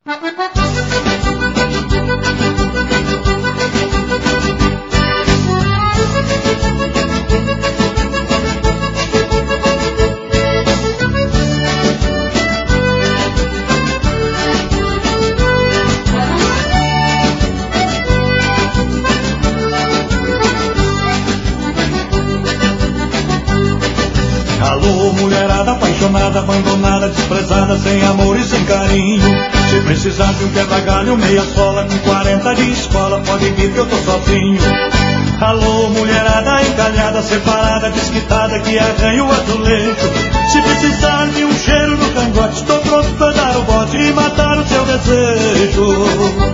Alô, mulherada apaixonada, abandonada, desprezada, sem amor e sem carinho. Se precisar de um quebra-galho, meia sola, com 40 de escola, pode vir que eu tô sozinho. Alô, mulherada encalhada, separada, desquitada, que arranha o azulejo. Se precisar de um cheiro no cangote, estou pronto pra dar o bote e matar o seu desejo.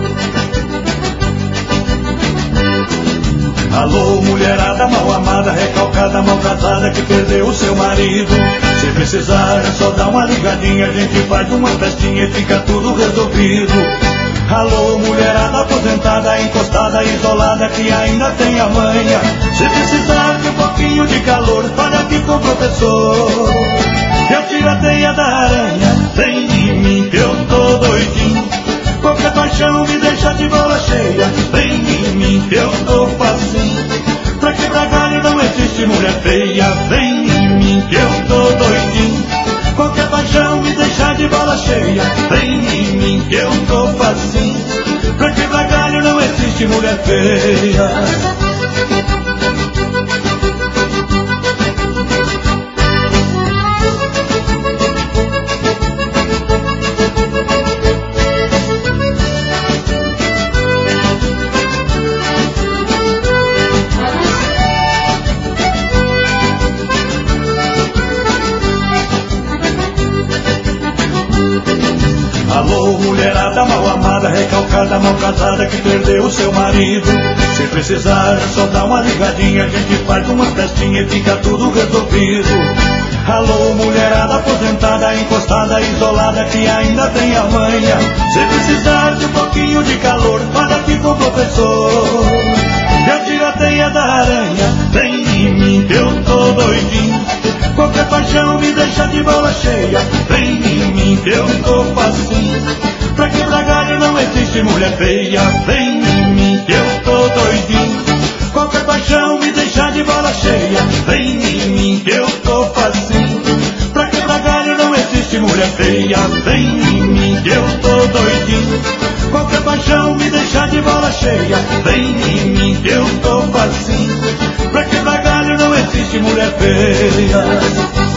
Alô, mulherada mal amada, recalcada, mal casada, que perdeu o seu marido. Se precisar é só dar uma ligadinha, a gente faz uma festinha e fica tudo resolvido. Alô, mulherada aposentada, encostada, isolada, que ainda tem a manha. Se precisar de um pouquinho de calor, fale aqui com o professor. Eu tiro a teia da aranha, vem em mim que eu tô doidinho. Qualquer paixão me deixa de bola cheia, vem em mim que eu tô facinho. Pra quebrar galho não existe mulher feia, vem em mim que eu tô doidinho. Qualquer paixão me deixa de bola cheia, vem em mim que eu tô facinho. Pra quebrar galho não existe mulher feia. Alô, mulherada mal amada, recalcada, mal casada, que perdeu o seu marido. Se precisar é só dar uma ligadinha, a gente faz uma festinha e fica tudo resolvido. Alô, mulherada aposentada, encostada, isolada, que ainda tem a manha. Se precisar de um pouquinho de calor, fala aqui com o professor. Eu tiro a teia da aranha, vem em mim que eu tô doidinho. Qualquer paixão me deixa de bola cheia, vem em mim que eu tô facinho. Pra quebrar galho não existe mulher feia, vem em mim que eu tô doidinho. Qualquer paixão me deixa de bola cheia, vem em mim que eu tô facinho. Pra quebrar galho não existe mulher feia, vem em mim que eu tô doidinho. Qualquer paixão me deixa de bola cheia, vem em mim que eu tô facinho. Pra quebrar galho não existe mulher feia.